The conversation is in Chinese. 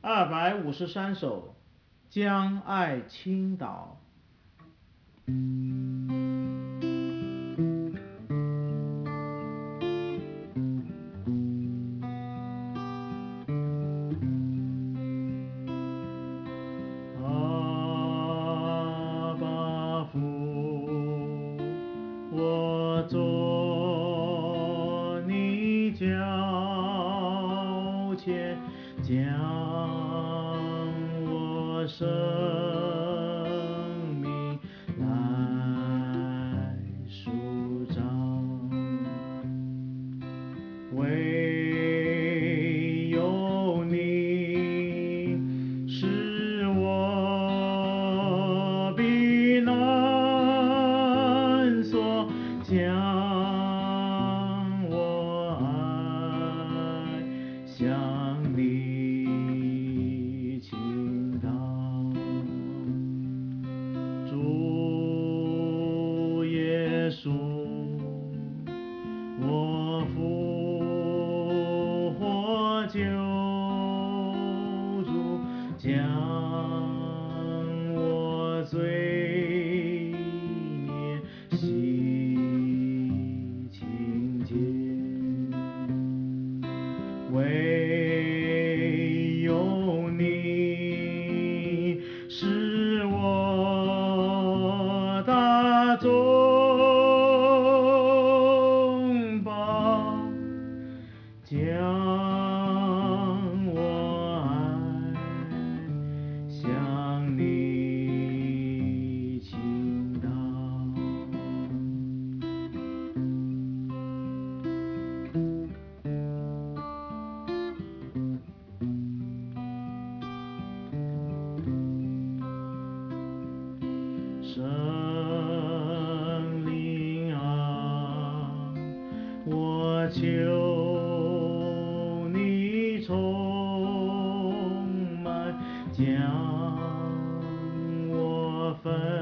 253首，将爱倾倒。阿爸父，我做你脚前，将我生命来舒张，唯有你是我避难所，将我爱向你倾倒。主耶稣，我复活救主，将我罪孽洗清洁，唯有你是我大中保，将我爱向你倾倒。圣灵啊，我求你充满，将我分